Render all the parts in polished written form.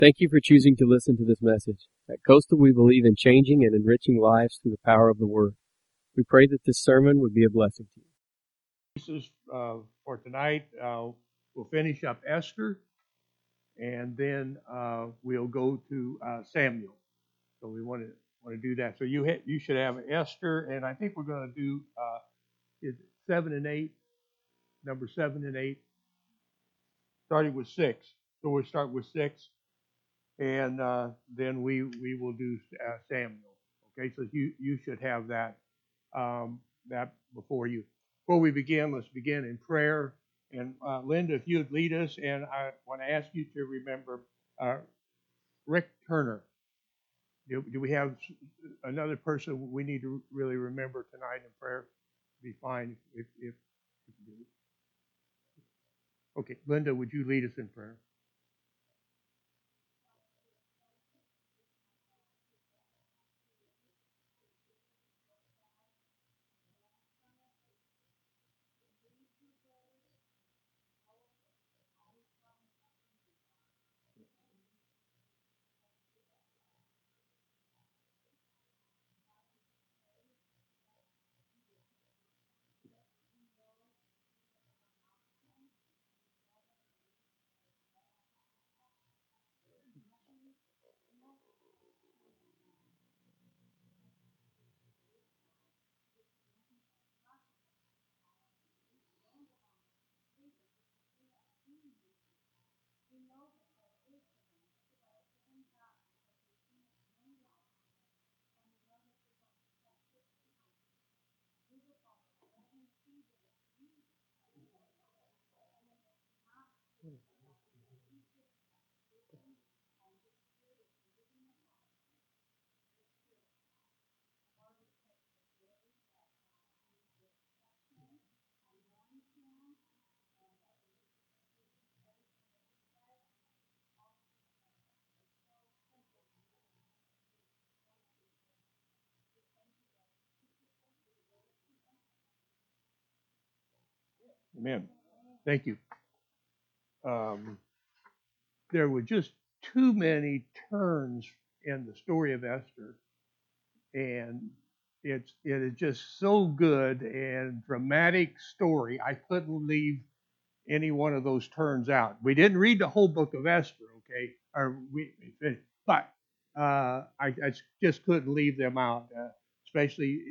Thank you for choosing to listen to this message. At Coastal, we believe in changing and enriching lives through the power of the Word. We pray that this sermon would be a blessing to you. Pieces for tonight. We'll finish up Esther, and then we'll go to Samuel. So we want to do that. So you should have Esther, and I think we're going to do is it 7 and 8, number 7 and 8, starting with 6. So we'll start with 6, and then we will do Samuel. Okay, so you should have that that before you. Before we begin, let's begin in prayer. And Linda, if you would lead us, and I want to ask you to remember Rick Turner. Do we have another person we need to really remember tonight in prayer? Be fine if you do. Okay, Linda, would you lead us in prayer? Amen. Thank you. There were just too many turns in the story of Esther, and it is just so good and dramatic story. I couldn't leave any one of those turns out. We didn't read the whole book of Esther, okay? But I just couldn't leave them out, especially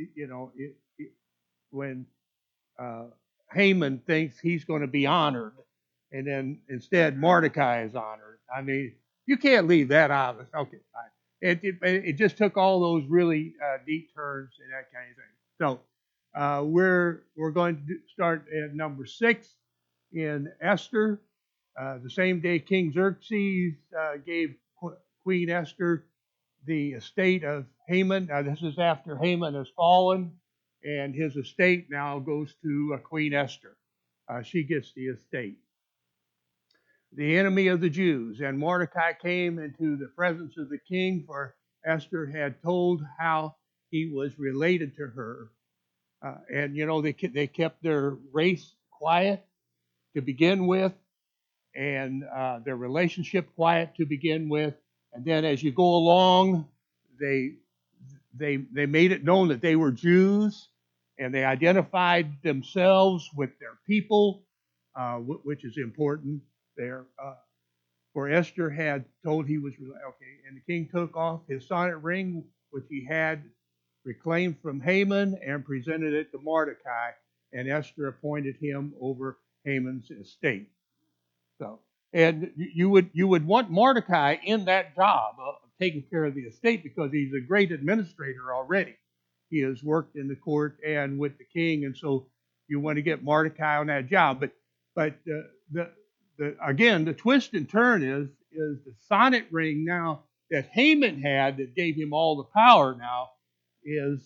when Haman thinks he's going to be honored, and then instead Mordecai is honored. I mean, you can't leave that out. Okay, fine. It just took all those really deep turns and that kind of thing. So we're going to start at number 6 in Esther. The same day King Xerxes gave Queen Esther the estate of Haman. Now this is after Haman has fallen, and his estate now goes to Queen Esther. She gets the estate. The enemy of the Jews, and Mordecai came into the presence of the king, for Esther had told how he was related to her. And they kept their race quiet to begin with, and their relationship quiet to begin with. And then as you go along, they made it known that they were Jews, and they identified themselves with their people, which is important there. For Esther had told he was okay, and the king took off his signet ring, which he had reclaimed from Haman, and presented it to Mordecai, and Esther appointed him over Haman's estate. So, and you would want Mordecai in that job of taking care of the estate, because he's a great administrator already. He has worked in the court and with the king, and so you want to get Mordecai on that job. But again, the twist and turn is the signet ring now that Haman had that gave him all the power now is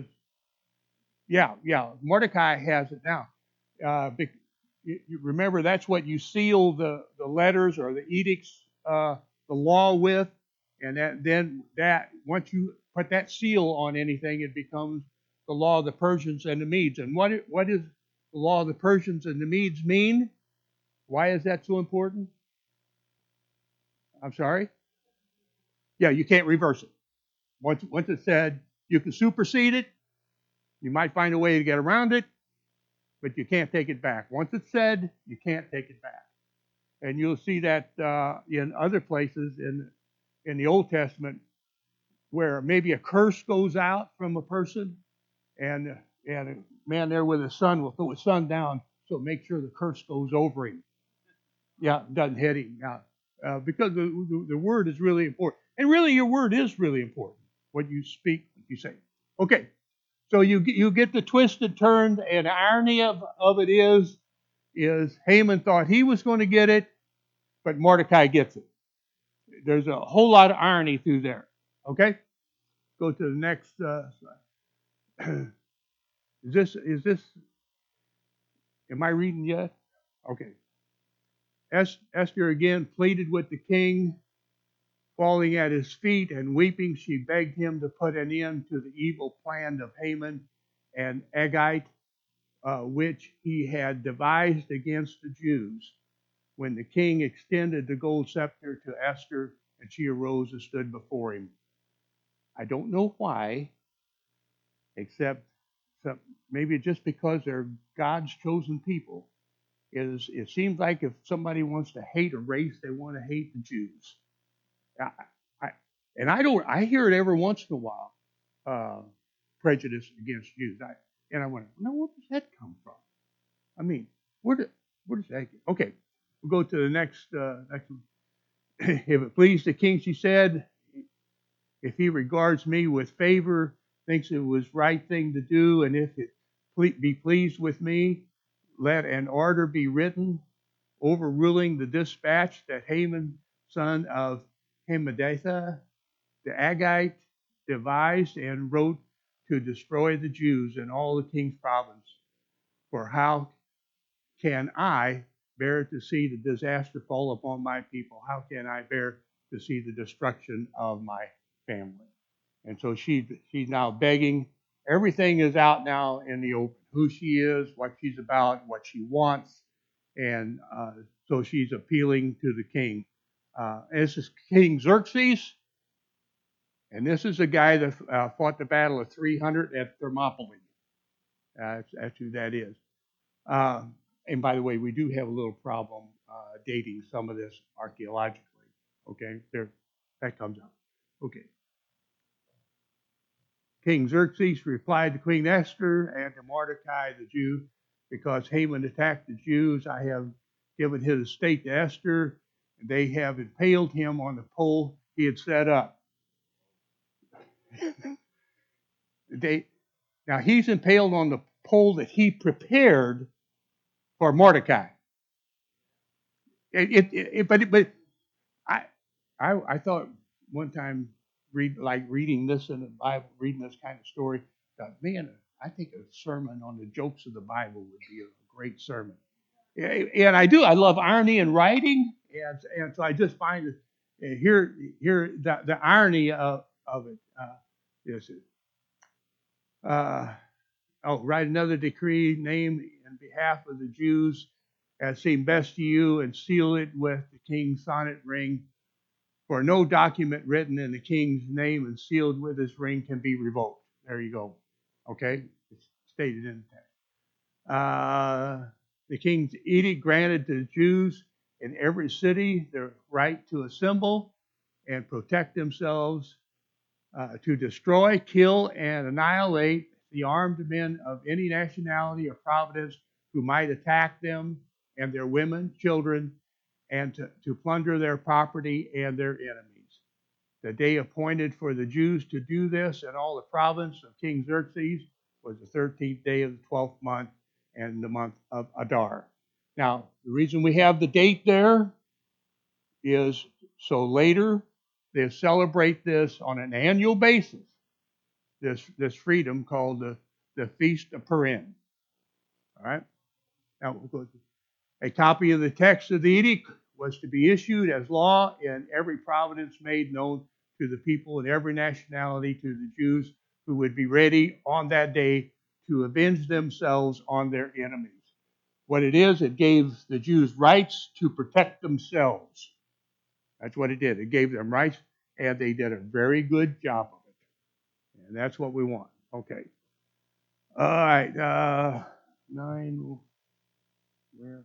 Mordecai has it now. You remember, that's what you seal the letters or the edicts, the law with, and that once you put that seal on anything, it becomes the law of the Persians and the Medes. And what does the law of the Persians and the Medes mean? Why is that so important? I'm sorry? Yeah, you can't reverse it. Once it's said, you can supersede it. You might find a way to get around it, but you can't take it back. Once it's said, you can't take it back. And you'll see that in other places in the Old Testament where maybe a curse goes out from a person, and a man there with his son will throw his son down, so make sure the curse goes over him. Yeah, doesn't hit him. Yeah. Because the word is really important. And really, your word is really important. What you speak, what you say. Okay, so you get the twisted turn, and the irony of it is Haman thought he was going to get it, but Mordecai gets it. There's a whole lot of irony through there. Okay, go to the next slide. Is this? Am I reading yet? Okay. Esther again pleaded with the king. Falling at his feet and weeping, she begged him to put an end to the evil plan of Haman and Agagite, which he had devised against the Jews. When the king extended the gold scepter to Esther, and she arose and stood before him. I don't know why, except maybe just because they're God's chosen people. It seems like if somebody wants to hate a race, they want to hate the Jews. I hear it every once in a while, prejudice against Jews. I wonder, where does that come from? I mean, where does that get? Okay, we'll go to the next one. If it please the king, she said, if he regards me with favor, thinks it was right thing to do, and if it be pleased with me, let an order be written overruling the dispatch that Haman, son of Hammedatha, the Agagite, devised and wrote to destroy the Jews in all the king's province. For how can I bear to see the disaster fall upon my people? How can I bear to see the destruction of my family? And so she's now begging. Everything is out now in the open. Who she is, what she's about, what she wants. And so she's appealing to the king. This is King Xerxes. And this is the guy that fought the Battle of 300 at Thermopylae. That's who that is. And by the way, we do have a little problem dating some of this archaeologically. Okay, that comes up. Okay. King Xerxes replied to Queen Esther and to Mordecai the Jew, because Haman attacked the Jews, I have given his estate to Esther, and they have impaled him on the pole he had set up. Now he's impaled on the pole that he prepared for Mordecai. But I thought one time, reading this in the Bible, reading this kind of story, thought, man, I think a sermon on the jokes of the Bible would be a great sermon. And I do. I love irony in writing, and so I just find that here the irony of it. Write another decree, name in behalf of the Jews as seemed best to you, and seal it with the king's signet ring. For no document written in the king's name and sealed with his ring can be revoked. There you go. Okay? It's stated in the text. The king's edict granted to the Jews in every city the right to assemble and protect themselves, to destroy, kill, and annihilate the armed men of any nationality or province who might attack them and their women, children, and to plunder their property and their enemies. The day appointed for the Jews to do this in all the province of King Xerxes was the 13th day of the 12th month and the month of Adar. Now, the reason we have the date there is so later they celebrate this on an annual basis, this freedom called the Feast of Purim. All right? Now, a copy of the text of the edict was to be issued as law in every province, made known to the people in every nationality, to the Jews who would be ready on that day to avenge themselves on their enemies. What it is, it gave the Jews rights to protect themselves. That's what it did. It gave them rights. and they did a very good job of it. And that's what we want. Okay. All right. 9. Where?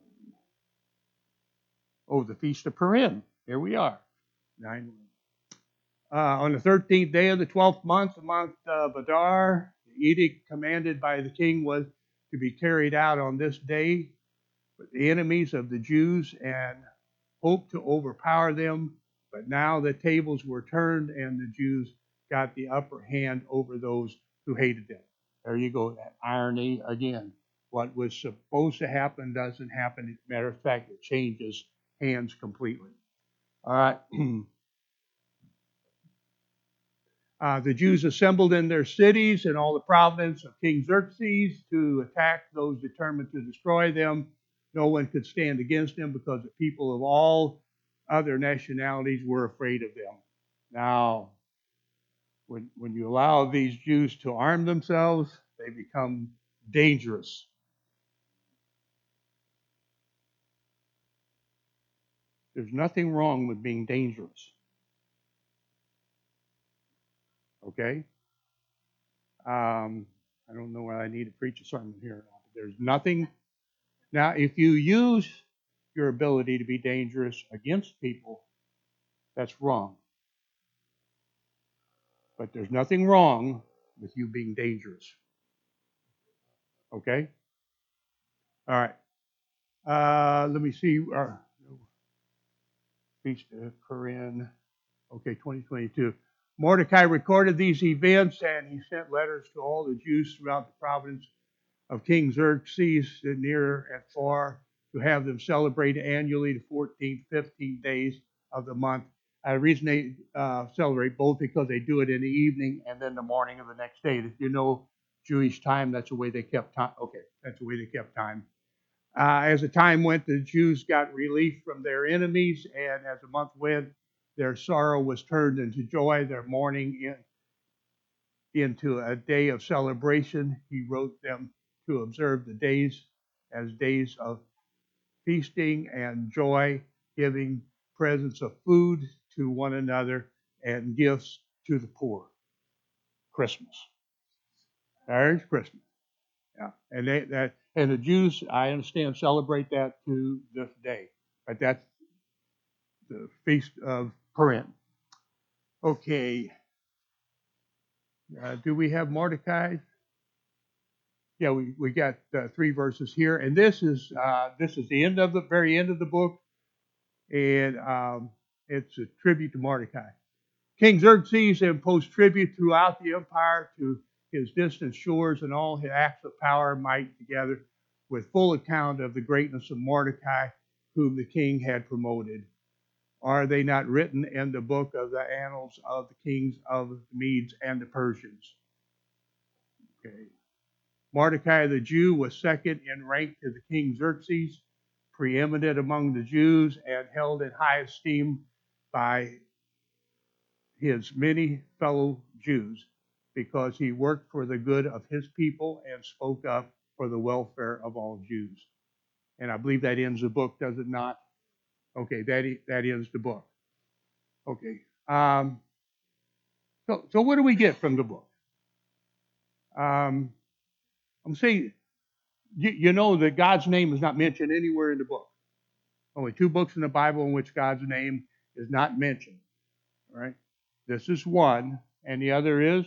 Oh, the Feast of Purim. Here we are. 9. On the 13th day of the 12th month, the month of Adar, the edict commanded by the king was to be carried out on this day. But the enemies of the Jews and hoped to overpower them. But now the tables were turned and the Jews got the upper hand over those who hated them. There you go, that irony again. What was supposed to happen doesn't happen. As a matter of fact, it changes hands completely. All right. The Jews assembled in their cities in all the province of King Xerxes to attack those determined to destroy them. No one could stand against them because the people of all other nationalities were afraid of them. Now, when you allow these Jews to arm themselves, they become dangerous. There's nothing wrong with being dangerous. Okay? I don't know whether I need to preach a sermon here or not, but there's nothing. Now, if you use your ability to be dangerous against people, that's wrong. But there's nothing wrong with you being dangerous. Okay? All right. Let me see. Feast of Purim. Okay, 2022. Mordecai recorded these events, and he sent letters to all the Jews throughout the province of King Xerxes, near and far, to have them celebrate annually the 14th, 15 days of the month. The reason they celebrate both because they do it in the evening and then the morning of the next day. If you know Jewish time, that's the way they kept time. Okay, that's the way they kept time. As the time went, the Jews got relief from their enemies, and as the month went, their sorrow was turned into joy, their mourning into a day of celebration. He wrote them to observe the days as days of feasting and joy, giving presents of food to one another and gifts to the poor. Christmas. There's Christmas. Yeah, and the Jews, I understand, celebrate that to this day. But that's the Feast of Purim. Okay. Do we have Mordecai? Yeah, we got 3 verses here, and this is the end of the very end of the book, and it's a tribute to Mordecai. King Xerxes imposed tribute throughout the empire to his distant shores, and all his acts of power and might together, with full account of the greatness of Mordecai, whom the king had promoted. Are they not written in the book of the annals of the kings of the Medes and the Persians? Okay. Mordecai the Jew was second in rank to the king Xerxes, preeminent among the Jews, and held in high esteem by his many fellow Jews, because he worked for the good of his people and spoke up for the welfare of all Jews. And I believe that ends the book, does it not? Okay, that ends the book. Okay. So what do we get from the book? I'm saying, you know that God's name is not mentioned anywhere in the book. Only 2 books in the Bible in which God's name is not mentioned. All right? This is one, and the other is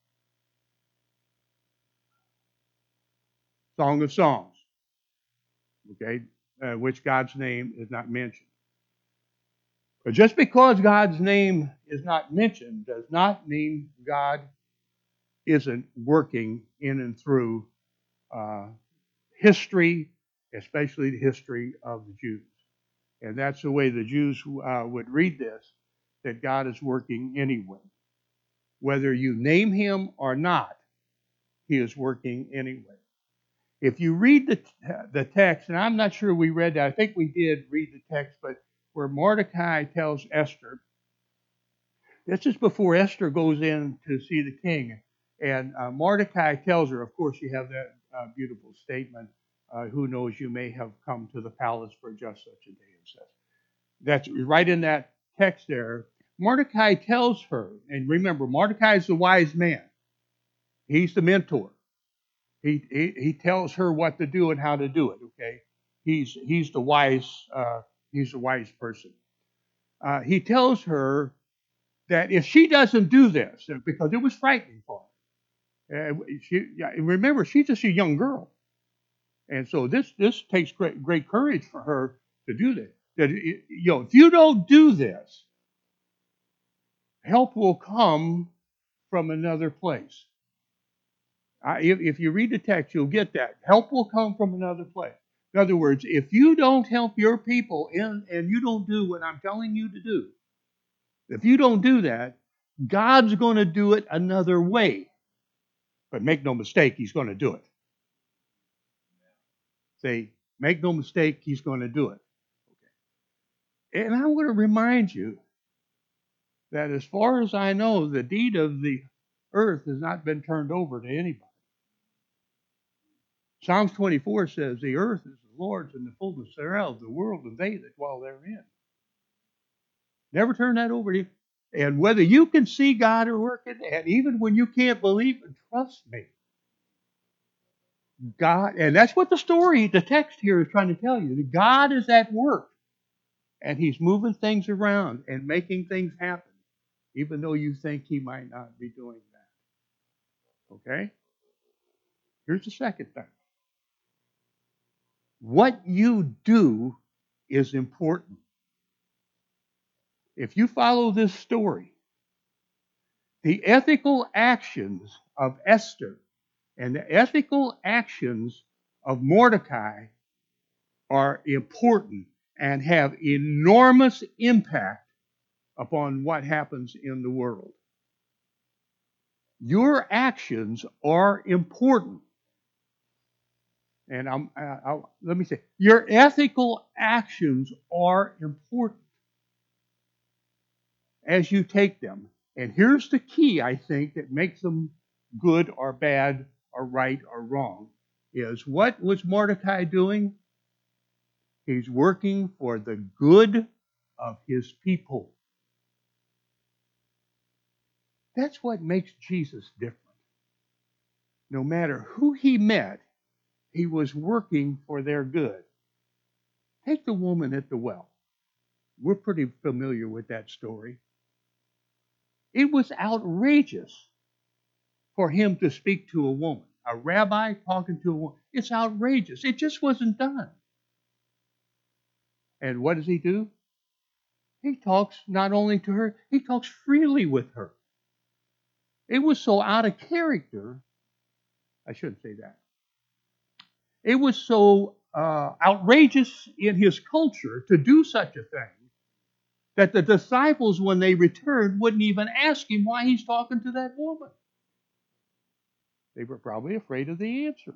Song of Songs, okay, which God's name is not mentioned. But just because God's name is not mentioned does not mean God isn't working in and through history, especially the history of the Jews. And that's the way the Jews would read this, that God is working anyway. Whether you name him or not, he is working anyway. If you read the text, and I'm not sure we read that, I think we did read the text, but where Mordecai tells Esther, this is before Esther goes in to see the king, and Mordecai tells her, of course, you have that beautiful statement, who knows, you may have come to the palace for just such a day as this. That's right in that text there. Mordecai tells her, and remember, Mordecai is the wise man. He's the mentor. He tells her what to do and how to do it. Okay, he's the wise person. He tells her that if she doesn't do this, because it was frightening for her. Remember, she's just a young girl, and so this takes great courage for her to do this. That if you don't do this, help will come from another place. If you read the text, you'll get that. Help will come from another place. In other words, if you don't help your people and you don't do what I'm telling you to do, if you don't do that, God's going to do it another way. But make no mistake, He's going to do it. Say, make no mistake, He's going to do it. Okay. And I want to remind you that as far as I know, the deed of the earth has not been turned over to anybody. Psalms 24 says, the earth is the Lord's and the fullness thereof, the world and they that dwell therein. Never turn that over to you. And whether you can see God or working, and even when you can't believe it, trust me. God, and that's what the text here is trying to tell you. That God is at work. And He's moving things around and making things happen, even though you think He might not be doing that. Okay? Here's the second thing. What you do is important. If you follow this story, the ethical actions of Esther and the ethical actions of Mordecai are important and have enormous impact upon what happens in the world. Your actions are important. And let me say, your ethical actions are important as you take them. And here's the key, I think, that makes them good or bad or right or wrong, is what was Mordecai doing? He's working for the good of his people. That's what makes Jesus different. No matter who he met, he was working for their good. Take the woman at the well. We're pretty familiar with that story. It was outrageous for him to speak to a woman. A rabbi talking to a woman. It's outrageous. It just wasn't done. And what does he do? He talks not only to her, he talks freely with her. It was so out of character. I shouldn't say that. It was so outrageous in his culture to do such a thing that the disciples, when they returned, wouldn't even ask him why he's talking to that woman. They were probably afraid of the answer.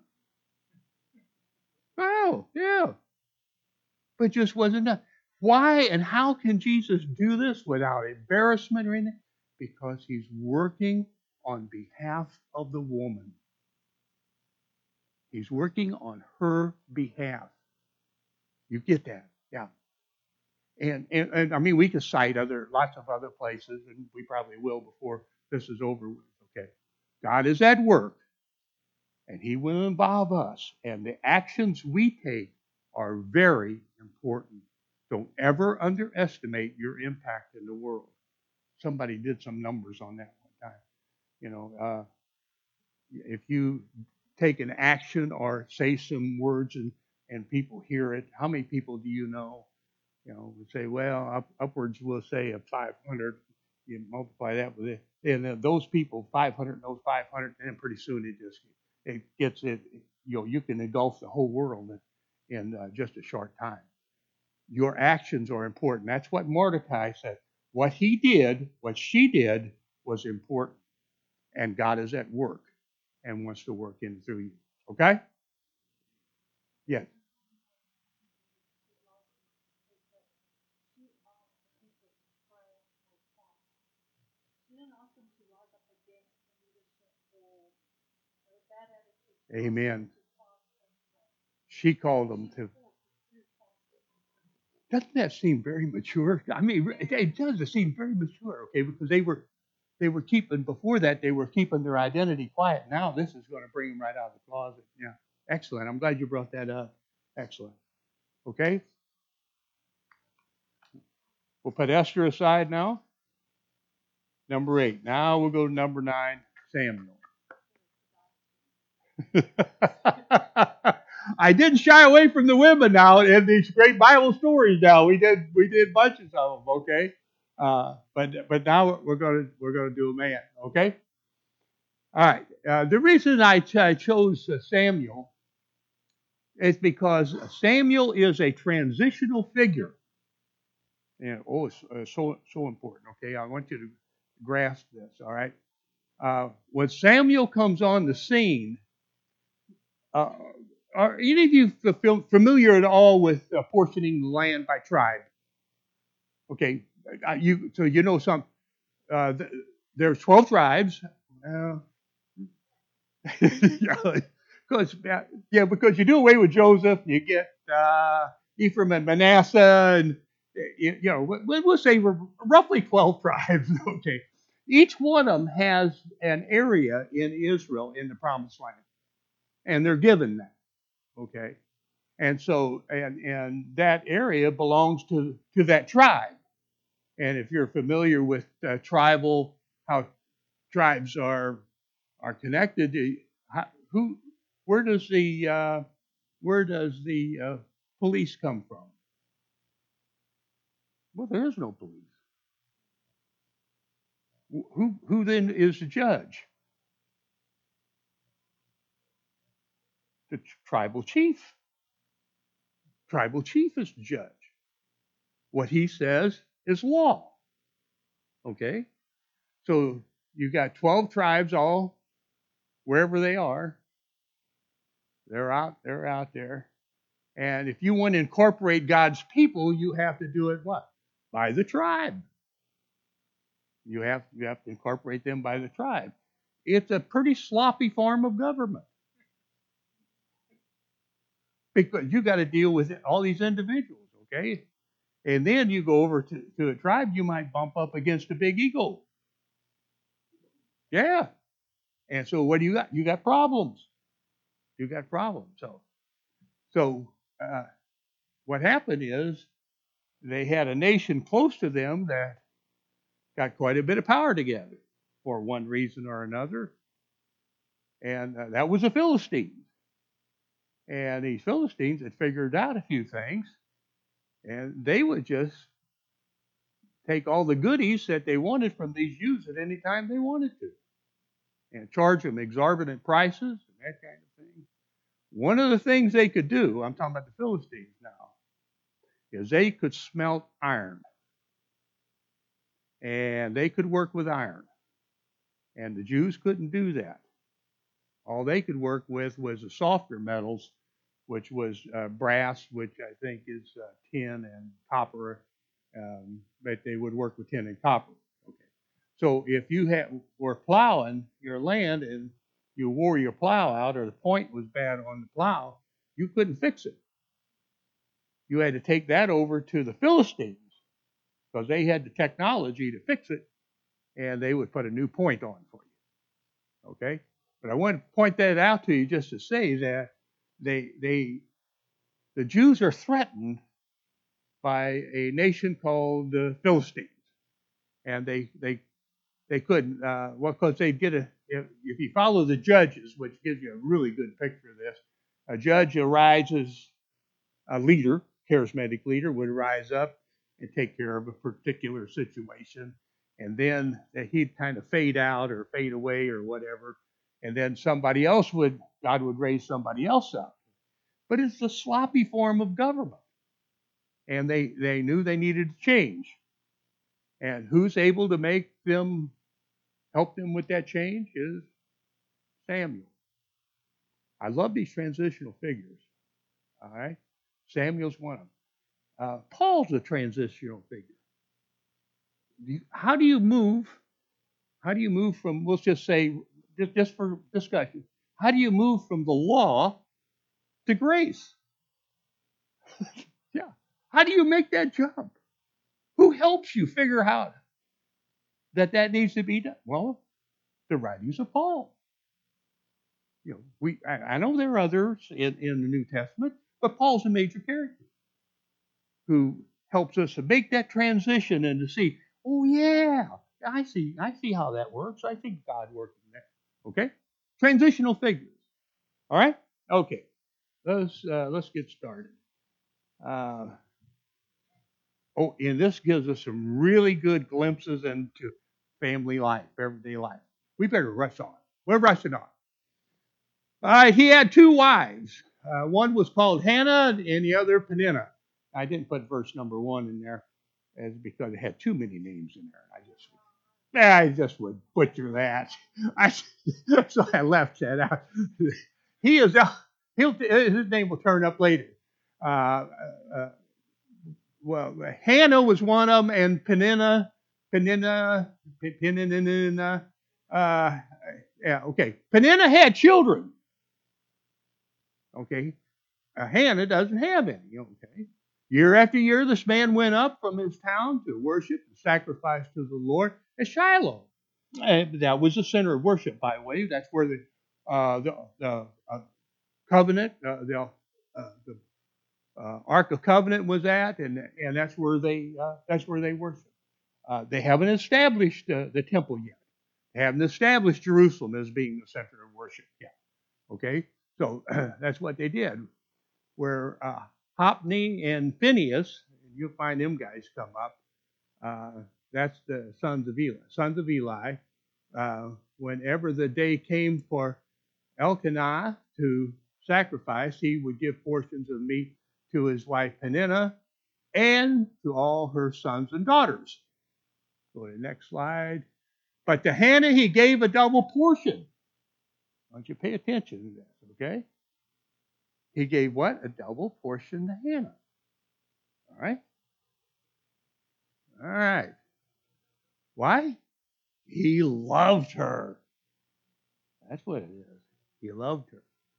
Oh, yeah. But just wasn't done. Why and how can Jesus do this without embarrassment or anything? Because he's working on behalf of the woman. He's working on her behalf. You get that? Yeah. And I mean, we could cite lots of other places, and we probably will before this is over with. Okay. God is at work, and He will involve us. And the actions we take are very important. Don't ever underestimate your impact in the world. Somebody did some numbers on that one time. If you take an action or say some words and people hear it, how many people do you know? We say, well, upwards we'll say of 500. You multiply that with it, and then those people, 500 knows 500, and then pretty soon it gets it. You can engulf the whole world in just a short time. Your actions are important. That's what Mordecai said. What he did, what she did, was important, and God is at work and wants to work in through you. Okay? Yes. Amen. She called them to. Doesn't that seem very mature? I mean, it does seem very mature, okay, because they were keeping, before that, they were keeping their identity quiet. Now this is going to bring them right out of the closet. Yeah. Excellent. I'm glad you brought that up. Excellent. Okay. We'll put Esther aside now. Number 8. Now we'll go to number 9, Samuel. I didn't shy away from the women now in these great Bible stories. Now we did bunches of them. Okay. But now we're gonna do a man. Okay. All right. The reason I chose Samuel is because Samuel is a transitional figure. And it's so important. Okay, I want you to grasp this. All right. When Samuel comes on the scene, are any of you familiar at all with portioning the land by tribe? Okay, so you know some. There's 12 tribes. Because you do away with Joseph, you get Ephraim and Manasseh, and we'll say roughly 12 tribes. Okay, each one of them has an area in Israel in the Promised Land, and they're given that. Okay, and so and that area belongs to that tribe. And if you're familiar with how tribes are connected, where does the police come from? Well, there is no police. Who then is the judge? The tribal chief. Tribal chief is the judge. What he says is law. Okay? So you've got 12 tribes, all wherever they are. They're out there. And if you want to incorporate God's people, you have to do it what? By the tribe. You have to incorporate them by the tribe. It's a pretty sloppy form of government. Because you got to deal with all these individuals, okay? And then you go over to a tribe, you might bump up against a big ego. Yeah. And so what do you got? You got problems. You got problems. So what happened is they had a nation close to them that got quite a bit of power together for one reason or another. And that was the Philistines. And these Philistines had figured out a few things. And they would just take all the goodies that they wanted from these Jews at any time they wanted to. And charge them exorbitant prices and that kind of thing. One of the things they could do, I'm talking about the Philistines now, is they could smelt iron. And they could work with iron. And the Jews couldn't do that. All they could work with was the softer metals, which was brass, which I think is tin and copper. But they would work with tin and copper. Okay. So if you were plowing your land and you wore your plow out, or the point was bad on the plow, you couldn't fix it. You had to take that over to the Philistines because they had the technology to fix it, and they would put a new point on for you. Okay? But I want to point that out to you just to say that the Jews are threatened by a nation called the Philistines, and they couldn't because they'd get if you follow the Judges, which gives you a really good picture of this. A judge arises, a leader, charismatic leader, would rise up and take care of a particular situation, and then he'd kind of fade out or fade away or whatever, and then God would raise somebody else up. But it's a sloppy form of government, and they knew they needed to change. And who's able to help them with that change is Samuel. I love these transitional figures. All right, Samuel's one of them. Paul's a transitional figure. How do you move from, let's just say, just for discussion, how do you move from the law to grace? Yeah. How do you make that jump? Who helps you figure out that needs to be done? Well, the writings of Paul. I know there are others in the New Testament, but Paul's a major character who helps us to make that transition and to see, oh yeah, I see how that works. I see God working there. Okay, transitional figures. All right, okay. Let's get started. And this gives us some really good glimpses into family life, everyday life. We better rush on. We're rushing on. All right, he had two wives. One was called Hannah and the other Peninnah. I didn't put verse number 1 in there because it had too many names in there. I just would butcher that. So I left that out. His name will turn up later. Hannah was one of them, and Peninnah. Peninnah had children. Okay, Hannah doesn't have any. Okay, year after year, this man went up from his town to worship and sacrifice to the Lord at Shiloh. That was the center of worship, by the way. That's where the covenant, the Ark of Covenant was at, and that's where they worship. They haven't established the temple yet. They haven't established Jerusalem as being the center of worship yet. Okay, so that's what they did. Where Hophni and Phinehas, you'll find them guys come up. That's the sons of Eli. Sons of Eli. Whenever the day came for Elkanah to sacrifice, he would give portions of meat to his wife Peninnah and to all her sons and daughters. Go to the next slide. But to Hannah, he gave a double portion. I want you to pay attention to this, okay? He gave what? A double portion to Hannah. All right? All right. Why? He loved her. That's what it is. He loved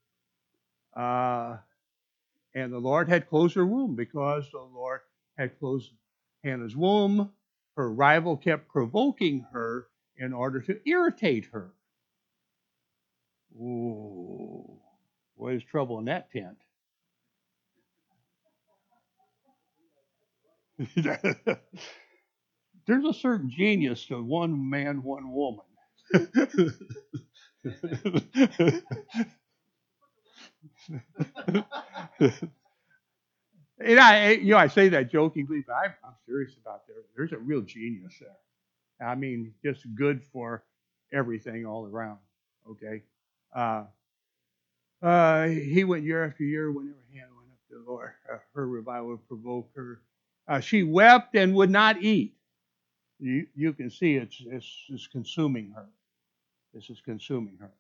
her. And the Lord had closed her womb. Because the Lord had closed Hannah's womb, her rival kept provoking her in order to irritate her. Ooh, what is trouble in that tent? There's a certain genius to one man, one woman. And I say that jokingly, but I'm serious about that. There's a real genius there. I mean, just good for everything all around. Okay. He went year after year whenever Hannah went up to the Lord. Her revival would provoke her. She wept and would not eat. You can see it's consuming her. This is consuming her.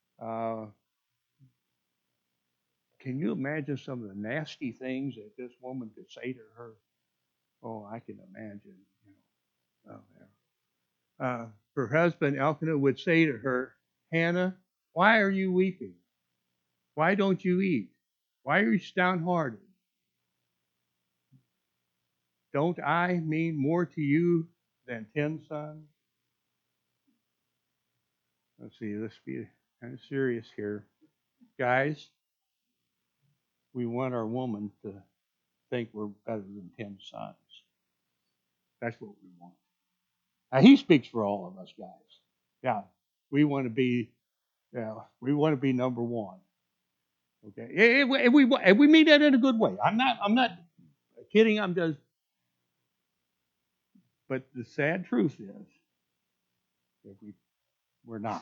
Can you imagine some of the nasty things that this woman could say to her? Oh, I can imagine. Her husband Elkanah would say to her, Hannah, why are you weeping? Why don't you eat? Why are you downhearted? Don't I mean more to you than 10 sons? Let's see, let's be kind of serious here. Guys, we want our woman to think we're better than 10 sons. That's what we want. Now, he speaks for all of us, guys. Yeah, we want to be number one. Okay, and we mean that in a good way. I'm not kidding. I'm just. But the sad truth is that we're not.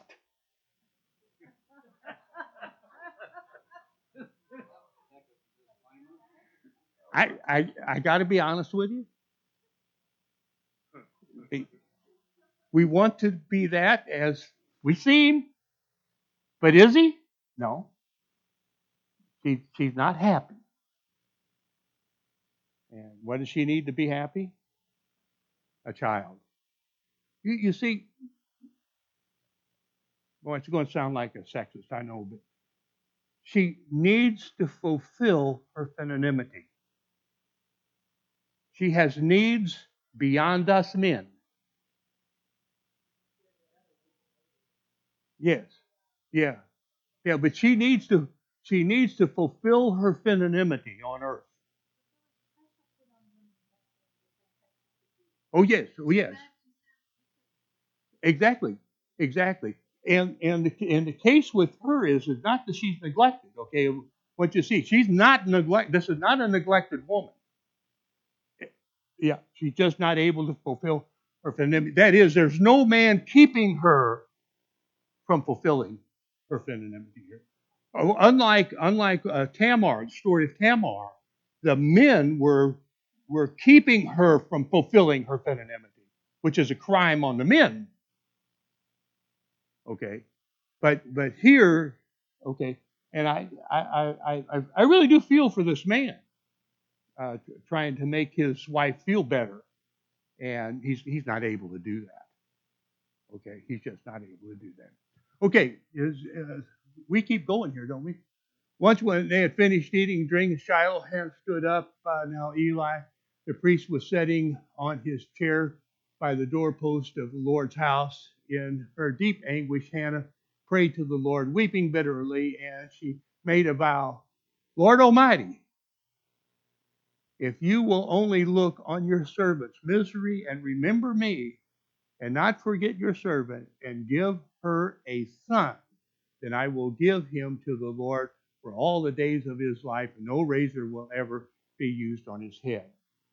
I got to be honest with you. We want to be that as we seem, but is he? No. She's not happy. And what does she need to be happy? A child. You see, well, it's going to sound like a sexist, I know, but she needs to fulfill her femininity. She has needs beyond us men. Yes. Yeah. Yeah, but she needs to fulfill her femininity on earth. Oh yes. Oh yes. Exactly. Exactly. And the case with her is not that she's neglected, okay? What you see, she's not neglect. This is not a neglected woman. Yeah, she's just not able to fulfill her femininity. That is, there's no man keeping her from fulfilling her femininity here. Unlike Tamar, the story of Tamar, the men were keeping her from fulfilling her femininity, which is a crime on the men. Okay, but here, okay, and I really do feel for this man trying to make his wife feel better, and he's not able to do that. Okay, he's just not able to do that. Okay, we keep going here, don't we? Once when they had finished eating and drinking, Shiloh had stood up. Now Eli, the priest, was sitting on his chair by the doorpost of the Lord's house. In her deep anguish, Hannah prayed to the Lord, weeping bitterly, and she made a vow. Lord Almighty, if you will only look on your servant's misery and remember me, and not forget your servant, and give her a son, then I will give him to the Lord for all the days of his life, and no razor will ever be used on his head.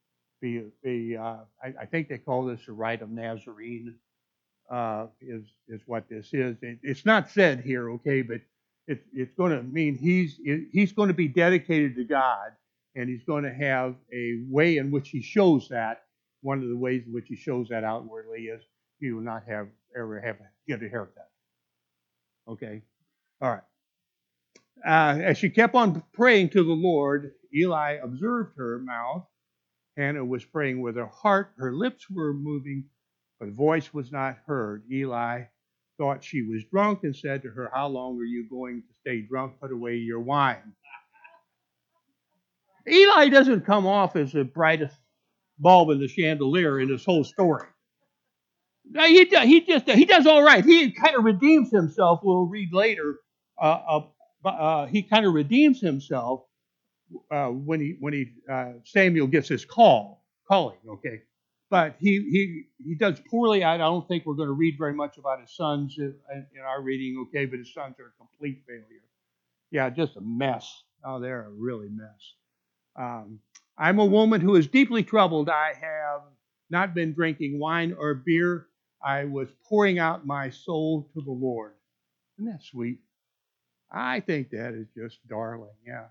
I think they call this the rite of Nazarene, is what this is. It's not said here, okay, but it's going to mean he's going to be dedicated to God, and he's going to have a way in which he shows that. One of the ways in which he shows that outwardly is he will not get a haircut. Okay, all right. As she kept on praying to the Lord, Eli observed her mouth. Hannah was praying with her heart. Her lips were moving, but voice was not heard. Eli thought she was drunk and said to her, "How long are you going to stay drunk? Put away your wine." Eli doesn't come off as the brightest bulb in the chandelier in this whole story. No, he does all right. He kind of redeems himself. We'll read later. He kind of redeems himself when Samuel gets his calling. Okay, but he does poorly. I don't think we're going to read very much about his sons in our reading. Okay, but his sons are a complete failure. Yeah, just a mess. Oh, they're a really mess. I'm a woman who is deeply troubled. I have not been drinking wine or beer. I was pouring out my soul to the Lord. Isn't that sweet? I think that is just darling. Yeah.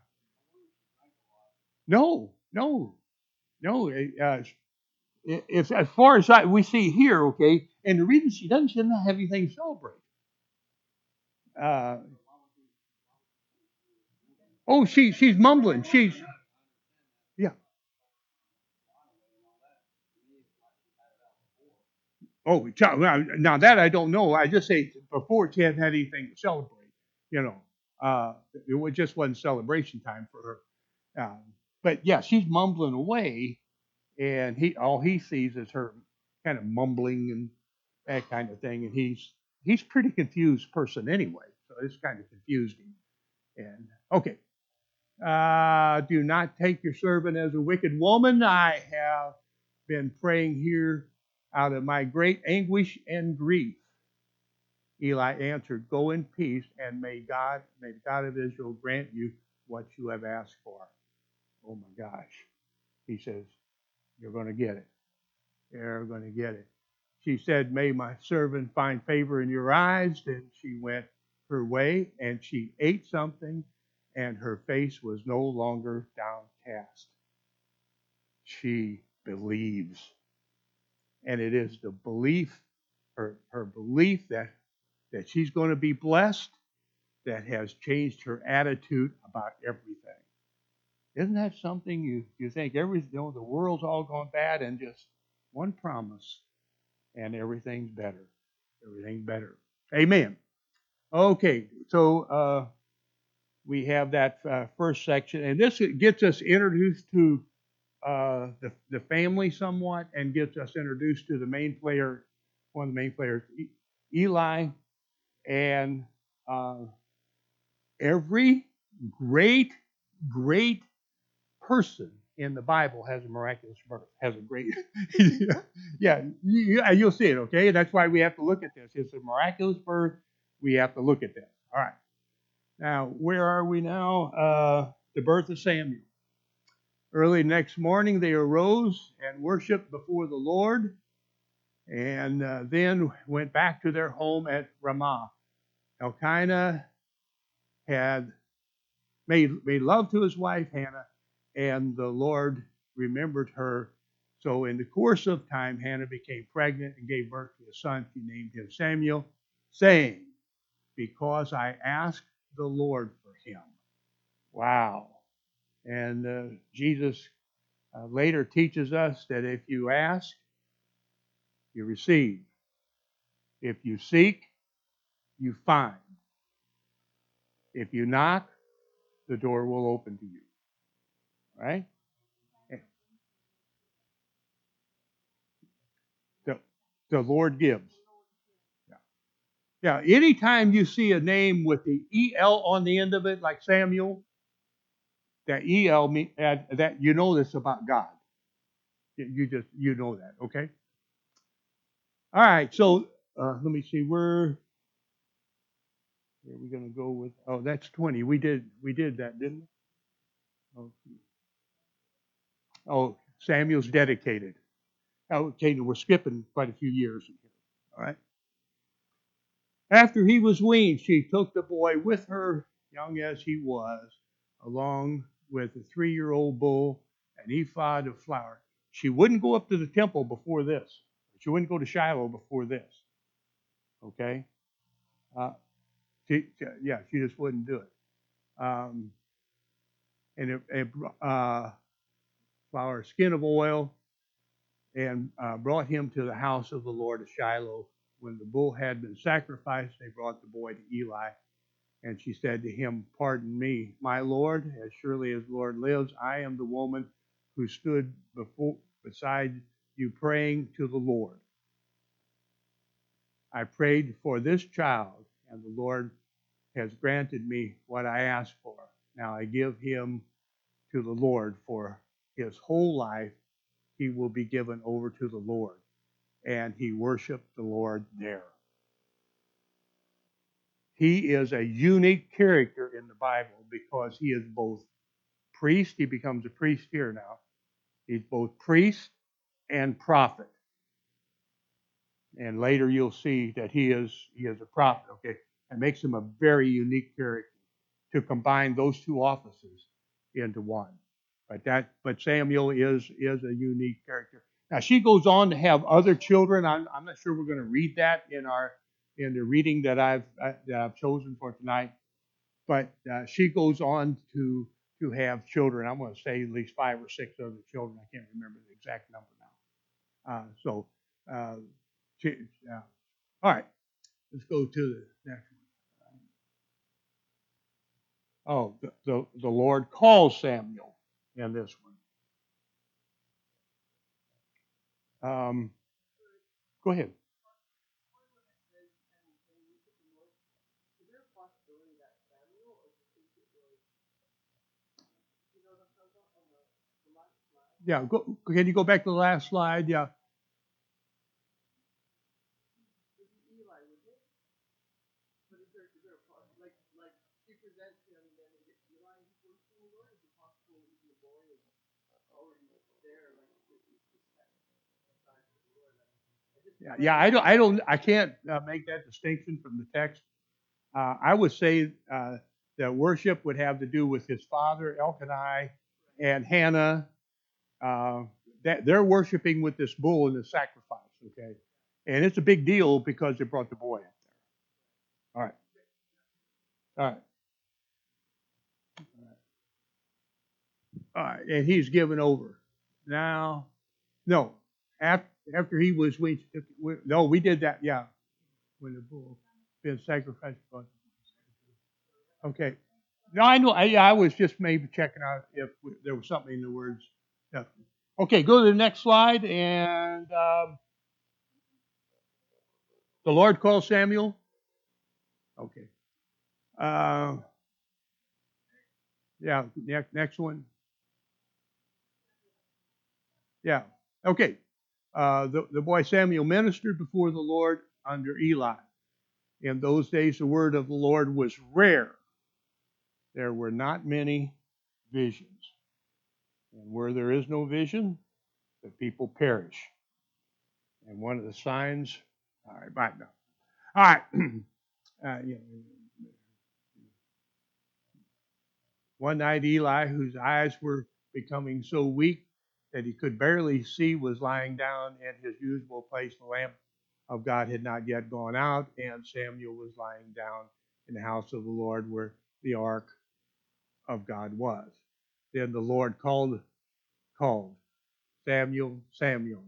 No, no, no. If as far as we see here, okay, and the reason she doesn't have anything to celebrate. Uh, she's mumbling. Yeah. Oh, now that I don't know. I just say before she hadn't had anything to celebrate. You know, just wasn't celebration time for her. But yeah, she's mumbling away, and all he sees is her kind of mumbling and that kind of thing, and he's a pretty confused person anyway, so it's kind of confused him. And okay, do not take your servant as a wicked woman. I have been praying here out of my great anguish and grief. Eli answered, "Go in peace, and may the God of Israel grant you what you have asked for." Oh my gosh. He says, "You're going to get it. You're going to get it." She said, "May my servant find favor in your eyes." Then she went her way, and she ate something, and her face was no longer downcast. She believes. And it is the belief, her belief that she's going to be blessed, that has changed her attitude about everything. Isn't that something you think the world's all gone bad, and just one promise and everything's better. Everything's better. Amen. Okay, so we have that first section, and this gets us introduced to the family somewhat and gets us introduced to the main player, one of the main players, Eli, and every great person in the Bible has a miraculous birth, has a great, you'll see it, okay? That's why we have to look at this. It's a miraculous birth. We have to look at this. All right. Now, where are we now? The birth of Samuel. Early next morning, they arose and worshiped before the Lord, and then went back to their home at Ramah. Elkanah had made love to his wife Hannah, and the Lord remembered her. So in the course of time, Hannah became pregnant and gave birth to a son. She named him Samuel, saying, "Because I asked the Lord for him." Wow. And Jesus later teaches us that if you ask, you receive. If you seek, you find. If you knock, the door will open to you. Right? The Lord gives. Yeah. Anytime you see a name with the EL on the end of it, like Samuel, that EL that you know this about God. You know that, okay? All right. So let me see where are we going to go with? Oh, that's 20. We did that, didn't we? Oh, Samuel's dedicated. Okay, we're skipping quite a few years in here. All right. After he was weaned, she took the boy with her, young as he was, along with a 3-year-old bull, an ephod of flour. She wouldn't go up to the temple before this. She wouldn't go to Shiloh before this. Okay? She just wouldn't do it. And flour, skin of oil, and brought him to the house of the Lord at Shiloh. When the bull had been sacrificed, they brought the boy to Eli. And she said to him, "Pardon me, my Lord, as surely as the Lord lives, I am the woman who stood beside you praying to the Lord. I prayed for this child, and the Lord has granted me what I asked for. Now I give him to the Lord for his whole life. He will be given over to the Lord." And he worshiped the Lord there. He is a unique character in the Bible because he is both priest. He becomes a priest here now. He's both priest and prophet. And later you'll see that he is a prophet. Okay, it makes him a very unique character to combine those two offices into one. But Samuel is a unique character. Now she goes on to have other children. I'm not sure we're going to read that in the reading that I've chosen for tonight. But she goes on to have children. I'm going to say at least 5 or 6 other children. I can't remember the exact number now. All right. Let's go to the next one. Oh, the Lord calls Samuel in this one. Go ahead. Yeah, can you go back to the last slide? Yeah. Yeah. I can't make that distinction from the text. I would say that worship would have to do with his father Elkanah and Hannah. That they're worshiping with this bull in the sacrifice. Okay, and it's a big deal because they brought the boy up there. All right, and he's given over. Now, no, after he was weaned, no, we did that. Yeah, when the bull been sacrificed. Okay. No, I know. I was just maybe checking out if there was something in the words. Okay, go to the next slide. And the Lord called Samuel. Okay. Uh, yeah, next one. Yeah. Okay. The boy Samuel ministered before the Lord under Eli. In those days, the word of the Lord was rare. There were not many visions. And where there is no vision, the people perish. And one of the signs, all right, bye now. All right. One night, Eli, whose eyes were becoming so weak that he could barely see, was lying down at his usual place. The lamp of God had not yet gone out, and Samuel was lying down in the house of the Lord where the ark of God was. Then the Lord called, Samuel, Samuel,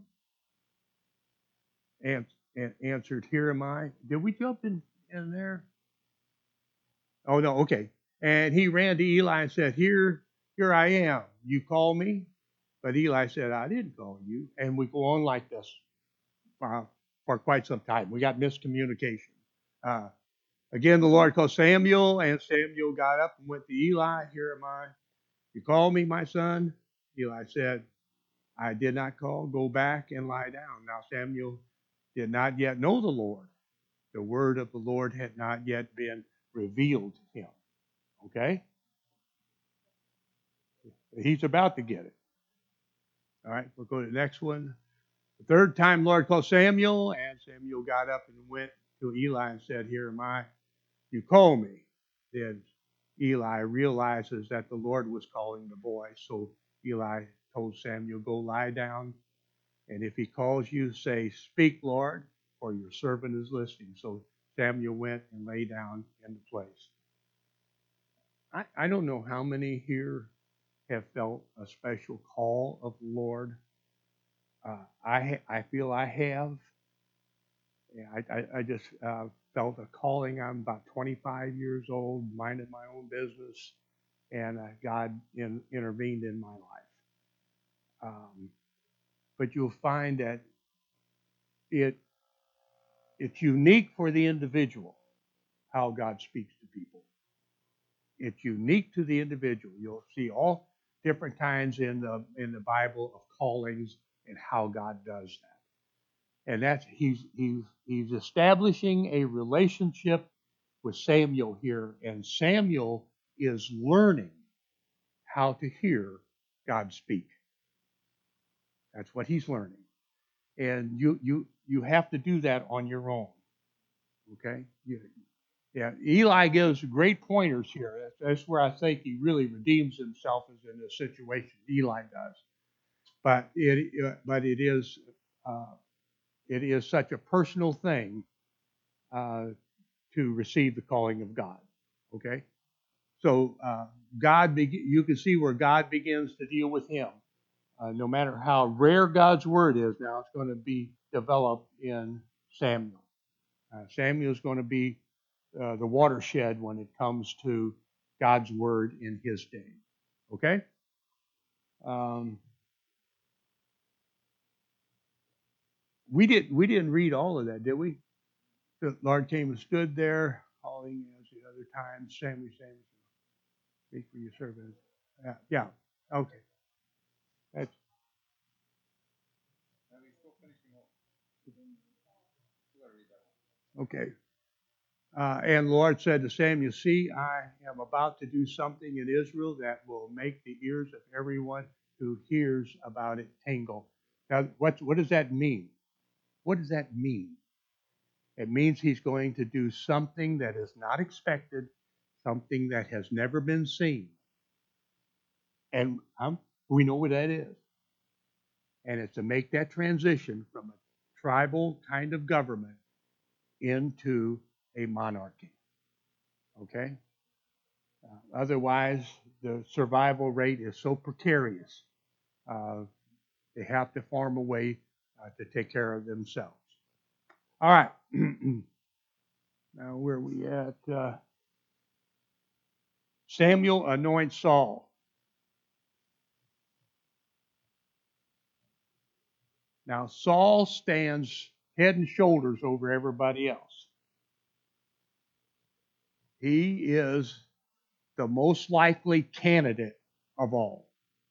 and answered, Here am I. Did we jump in there? Oh, no, okay. And he ran to Eli and said, Here I am. You call me? But Eli said, I didn't call you. And we go on like this for quite some time. We got miscommunication. Uh, Again, the Lord called Samuel, and Samuel got up and went to Eli. Here am I. You call me, my son? Eli said, I did not call. Go back and lie down. Now Samuel did not yet know the Lord. The word of the Lord had not yet been revealed to him. Okay? He's about to get it. All right, we'll go to the next one. The third time, Lord called Samuel, and Samuel got up and went to Eli and said, Here am I. You call me. Then Eli realizes that the Lord was calling the boy. So Eli told Samuel, Go lie down. And if he calls you, say, Speak, Lord, for your servant is listening. So Samuel went and lay down in the place. I don't know how many here have felt a special call of the Lord. I feel I have. I just felt a calling. I'm about 25 years old, minding my own business, and God intervened in my life. But you'll find that it's unique for the individual how God speaks to people. It's unique to the individual. You'll see all different kinds in the Bible of callings and how God does that. And that's he's establishing a relationship with Samuel here, and Samuel is learning how to hear God speak. That's what he's learning. And you have to do that on your own. Okay? Yeah, Eli gives great pointers here. That's where I think he really redeems himself is in this situation. Eli does, but it is such a personal thing to receive the calling of God. Okay, so you can see where God begins to deal with him. No matter how rare God's word is, now it's going to be developed in Samuel. Samuel is going to be the watershed when it comes to God's word in his day. Okay? We didn't read all of that, did we? The Lord came and stood there, calling as the other times, Samuel, Samuel, speak for your servant. Yeah. Okay. That's okay. And the Lord said to Samuel, See, I am about to do something in Israel that will make the ears of everyone who hears about it tingle. Now, what does that mean? What does that mean? It means he's going to do something that is not expected, something that has never been seen. And we know what that is. And it's to make that transition from a tribal kind of government into a monarchy. Okay? Otherwise, the survival rate is so precarious. They have to farm away to take care of themselves. All right. Now, where are we at? Samuel anoints Saul. Now, Saul stands head and shoulders over everybody else. He is the most likely candidate of all.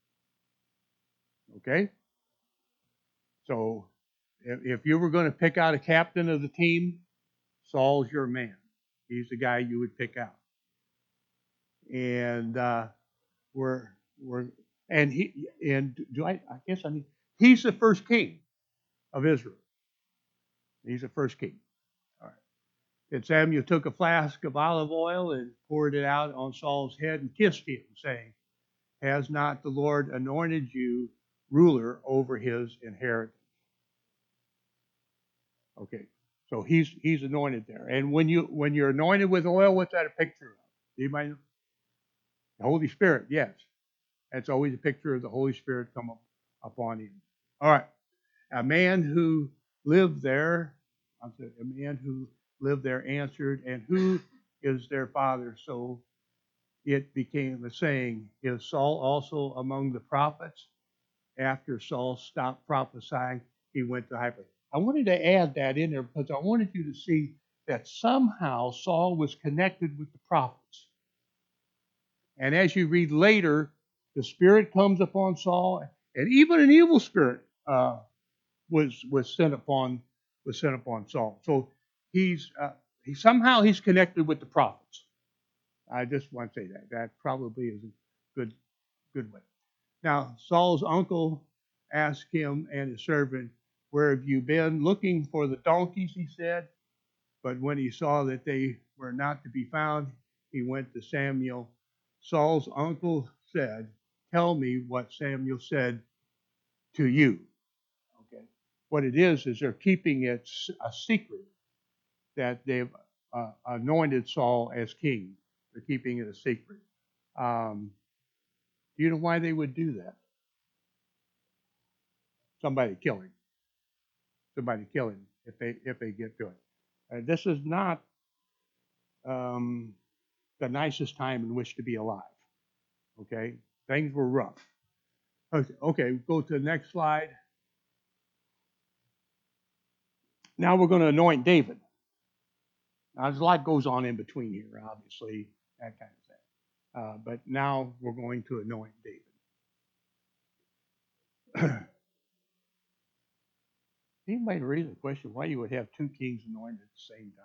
Okay? So, if you were going to pick out a captain of the team, Saul's your man. He's the guy you would pick out. And he's the first king of Israel. He's the first king. All right. And Samuel took a flask of olive oil and poured it out on Saul's head and kissed him, saying, "Has not the Lord anointed you ruler over his inheritance?" Okay, so he's anointed there. And when you're anointed with oil, what's that a picture of? Anybody know? The Holy Spirit, yes. That's always a picture of the Holy Spirit come upon him. All right. A man who lived there answered, "And who is their father?" So it became a saying, "Is Saul also among the prophets?" After Saul stopped prophesying, he went to high place. I wanted to add that in there because I wanted you to see that somehow Saul was connected with the prophets. And as you read later, the Spirit comes upon Saul, and even an evil spirit was sent upon Saul. So he's connected with the prophets. I just want to say that. That probably is a good way. Now, Saul's uncle asked him and his servant, "Where have you been?" "Looking for the donkeys," he said. But when he saw that they were not to be found, he went to Samuel. Saul's uncle said, "Tell me what Samuel said to you." Okay. What it is they're keeping it a secret that they've anointed Saul as king. They're keeping it a secret. Do you know why they would do that? Somebody kill him if they get to it. This is not the nicest time in which to be alive. Okay, things were rough. Okay, go to the next slide. Now we're going to anoint David. Now there's a lot goes on in between here, obviously, that kind of thing. But now we're going to anoint David. Anybody raise the question why you would have two kings anointed at the same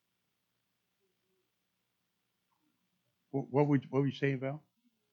time? What were you saying, Val?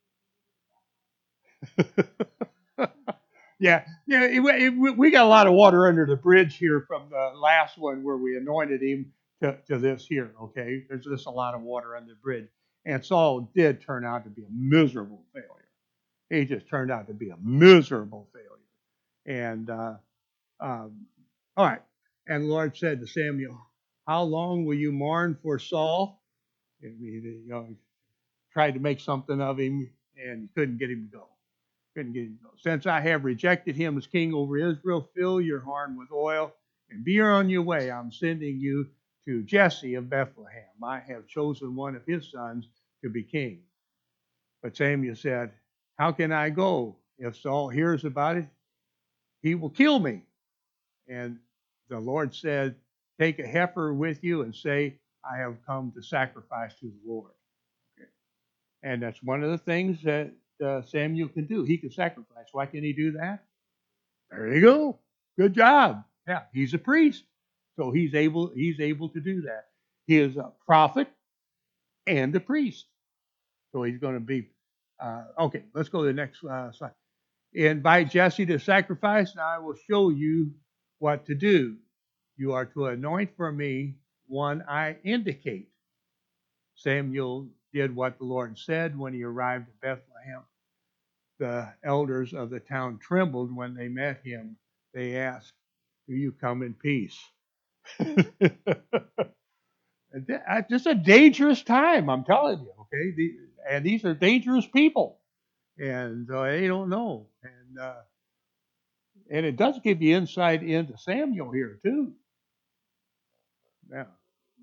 Yeah. We got a lot of water under the bridge here from the last one where we anointed him to this here. Okay, there's just a lot of water under the bridge, and Saul did turn out to be a miserable failure. He just turned out to be a miserable failure. And all right. And the Lord said to Samuel, "How long will you mourn for Saul?" He tried to make something of him, and you couldn't get him to go. "Since I have rejected him as king over Israel, fill your horn with oil and be on your way. I'm sending you to Jesse of Bethlehem. I have chosen one of his sons to be king." But Samuel said, "How can I go? If Saul hears about it, he will kill me." And the Lord said, "Take a heifer with you and say, 'I have come to sacrifice to the Lord.'" Okay. And that's one of the things that Samuel can do. He can sacrifice. Why can he do that? There you go. Good job. Yeah, he's a priest, so he's able to do that. He is a prophet and a priest, so he's going to be okay. Let's go to the next slide. "Invite Jesse to sacrifice, and I will show you what to do. You are to anoint for me one I indicate." Samuel did what the Lord said. When he arrived at Bethlehem, the elders of the town trembled when they met him. They asked, "Do you come in peace?" It's a dangerous time, I'm telling you, okay? And these are dangerous people. And they don't know. And it does give you insight into Samuel here, too. Now,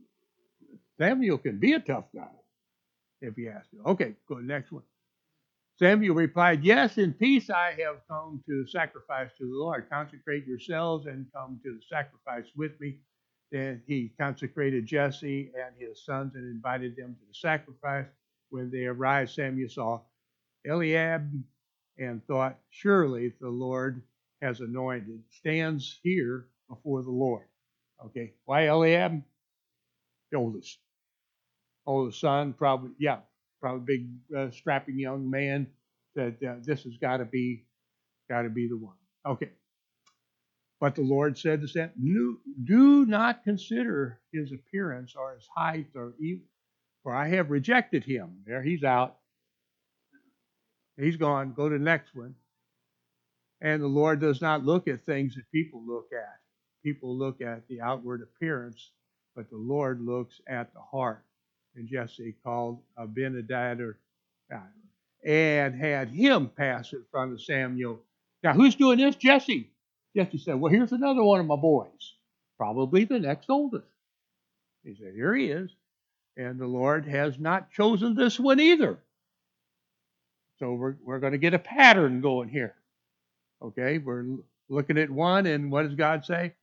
Samuel can be a tough guy if he has to. Okay, go to the next one. Samuel replied, "Yes, in peace I have come to sacrifice to the Lord. Consecrate yourselves and come to the sacrifice with me." Then he consecrated Jesse and his sons and invited them to the sacrifice. When they arrived, Samuel saw Eliab and thought, "Surely the Lord has anointed, stands here before the Lord." Okay, why Eliab? The oldest son, probably, yeah, probably big, strapping young man. That this has got to be the one. Okay, but the Lord said to Sam, "Do not consider his appearance or his height or even, for I have rejected him." There, he's out. He's gone. Go to the next one. And the Lord does not look at things that people look at. People look at the outward appearance, but the Lord looks at the heart. And Jesse called Abinadab and had him pass in front of Samuel. Now, who's doing this? Jesse. Jesse said, "Well, here's another one of my boys, probably the next oldest." He said, "Here he is." And the Lord has not chosen this one either. So we're going to get a pattern going here. Okay, we're looking at one, and what does God say?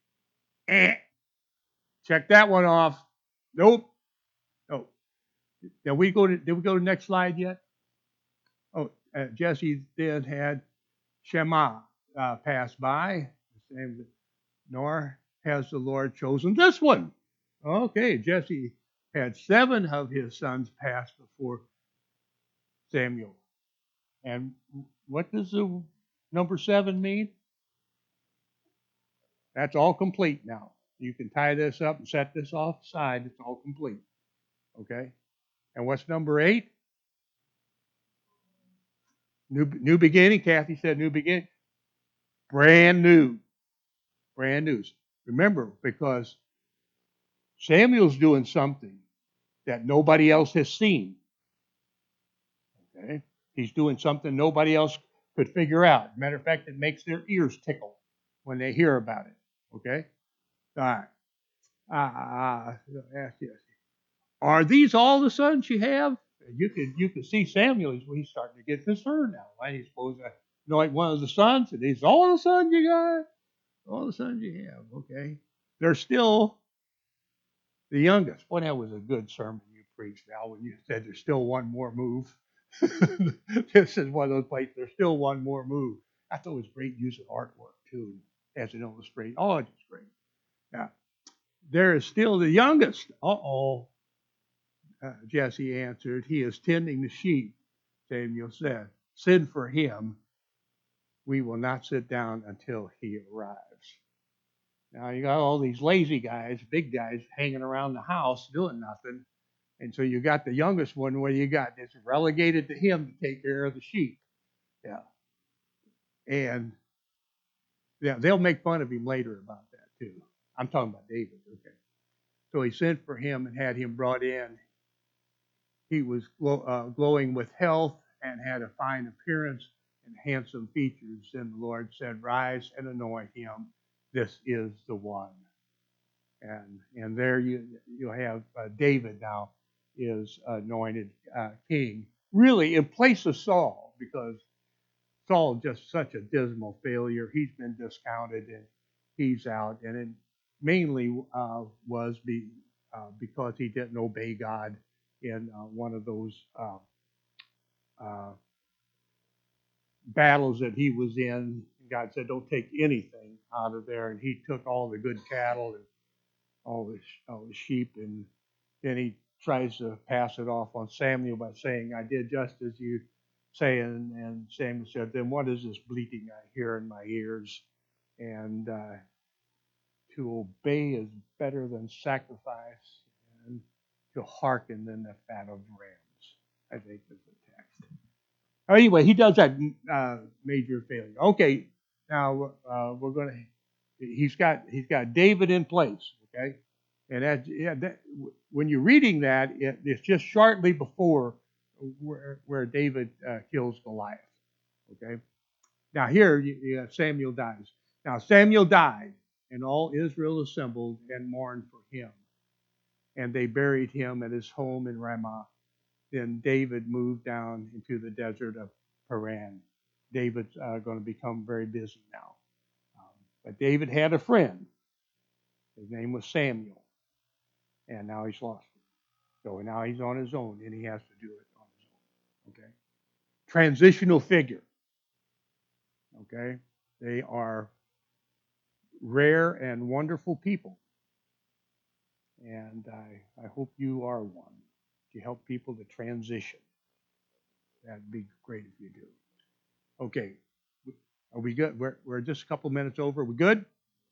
Check that one off. Nope. Oh, did we go to the next slide yet? Oh, Jesse then had Shema pass by. Nor has the Lord chosen this one. Okay, Jesse had 7 of his sons pass before Samuel. And what does the number 7 mean? That's all complete now. You can tie this up and set this off the side. It's all complete. Okay? And what's number 8? New beginning. Kathy said new beginning. Brand new. Brand new. Remember, because Samuel's doing something that nobody else has seen. Okay? He's doing something nobody else could figure out. Matter of fact, it makes their ears tickle when they hear about it. Okay? All right. Are these all the sons you have? You could see Samuel. He's starting to get concerned now. Why he's supposed to anoint one of the sons? And these all the sons you got? All the sons you have. Okay. They're still the youngest. Boy, that was a good sermon you preached, Al, when you said there's still one more move. This is one of those places. There's still one more move. I thought it was great use of artwork too, as an illustration. Oh, it's just great. Yeah, there is still the youngest. Jesse answered. "He is tending the sheep." Samuel said, "Send for him. We will not sit down until he arrives." Now you got all these lazy guys, big guys, hanging around the house doing nothing. And so you got the youngest one where you got it's relegated to him to take care of the sheep. Yeah. And yeah, they'll make fun of him later about that too. I'm talking about David. Okay. So he sent for him and had him brought in. He was glowing with health and had a fine appearance and handsome features. Then the Lord said, "Rise and anoint him. This is the one." And there you have David now is anointed king, really in place of Saul, because Saul just such a dismal failure. He's been discounted and he's out, and it mainly was because he didn't obey God in one of those battles that he was in. God said, "Don't take anything out of there," and he took all the good cattle and all the sheep, and then he tries to pass it off on Samuel by saying, "I did just as you say." And Samuel said, "Then what is this bleating I hear in my ears?" And to obey is better than sacrifice, and to hearken than the fat of rams, I think is the text. Anyway, he does that major failure. Okay, now we're going to. He's got David in place. Okay, and when you're reading that, it's just shortly before where David kills Goliath. Okay, now here Samuel dies. Now Samuel died, and all Israel assembled and mourned for him, and they buried him at his home in Ramah. Then David moved down into the desert of Haran. David's going to become very busy now. But David had a friend. His name was Samuel. And now he's lost him. So now he's on his own, and he has to do it on his own. Okay? Transitional figure. Okay? They are rare and wonderful people. And I hope you are one to help people to transition. That'd be great if you do. Okay. Are we good? We're just a couple minutes over. Are we good?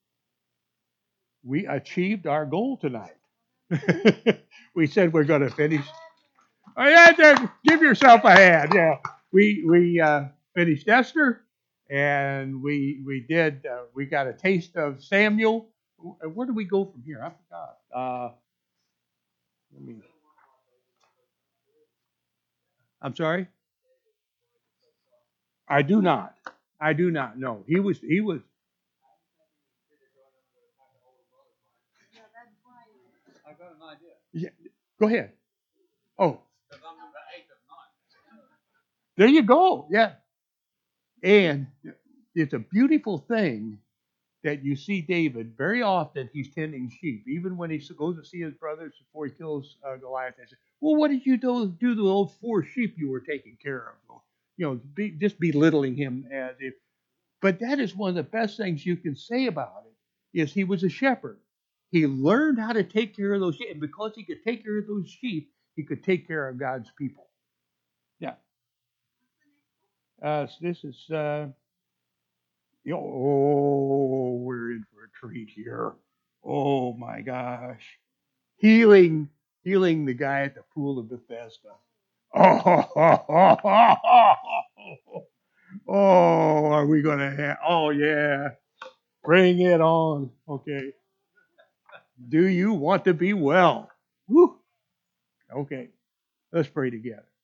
We achieved our goal tonight. We said we're going to finish. Oh yeah, give yourself a hand. Yeah, we finished Esther, and we did. We got a taste of Samuel. Where do we go from here? I forgot. Let me. I'm sorry. I do not. I do not know. He was. I got an idea. Yeah, go ahead. Oh, there you go. Yeah. And it's a beautiful thing that you see David very often. He's tending sheep, even when he goes to see his brothers before he kills Goliath. They say, "Well, what did you do to those 4 sheep you were taking care of?" You know, just belittling him as if. But that is one of the best things you can say about it. Is he was a shepherd. He learned how to take care of those sheep, and because he could take care of those sheep, he could take care of God's people. Yeah. This is. Oh, we're in for a treat here. Oh my gosh. Healing the guy at the pool of Bethesda. Oh, are we going to have, oh yeah. Bring it on. Okay. Do you want to be well? Woo. Okay. Let's pray together.